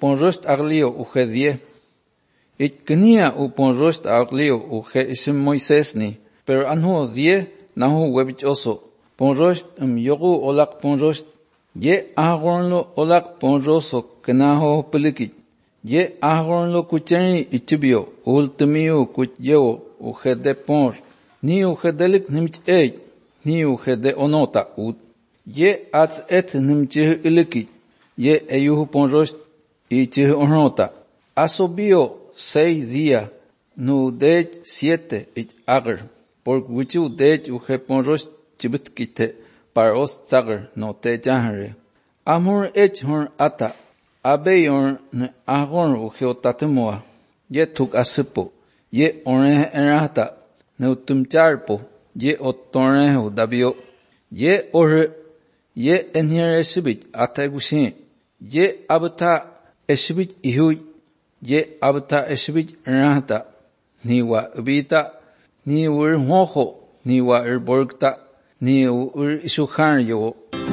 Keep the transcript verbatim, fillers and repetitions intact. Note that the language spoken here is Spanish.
ponrost aglio uge die. Ich kenia u ponrost aglio uge isim Moisés ni, pero anho die nahu webich oso. Ponrost um yogu olak ponrost, ye ahornlo olak ponroso kenaho pelikit. Ye ahornlo kucheni ichibio, ultimio kuchyo uge de ponr, ni uge delik nimch ej, ni uge de onota ud. Ye ats et nimchih ilikit, ye eyuhu ponrost ichih onota. Asobio seis días, nu dej siete ich agar, por wichu dej uge ponrost chibitkite, par os tsagar no te jahare. Amor ech hon ata, abeyor ne agon uge otatemoa, ye tuk asipo, ye onehe enrata, ne utumcharpo, ye otonehe udabio, ye ore, ye enhere esibit atagushin, ye abata esibit ihui, ye abata esibit enrata, ni wa ubita, ni ur mojo, ni wa ur borgta, ni ur isuhan yo.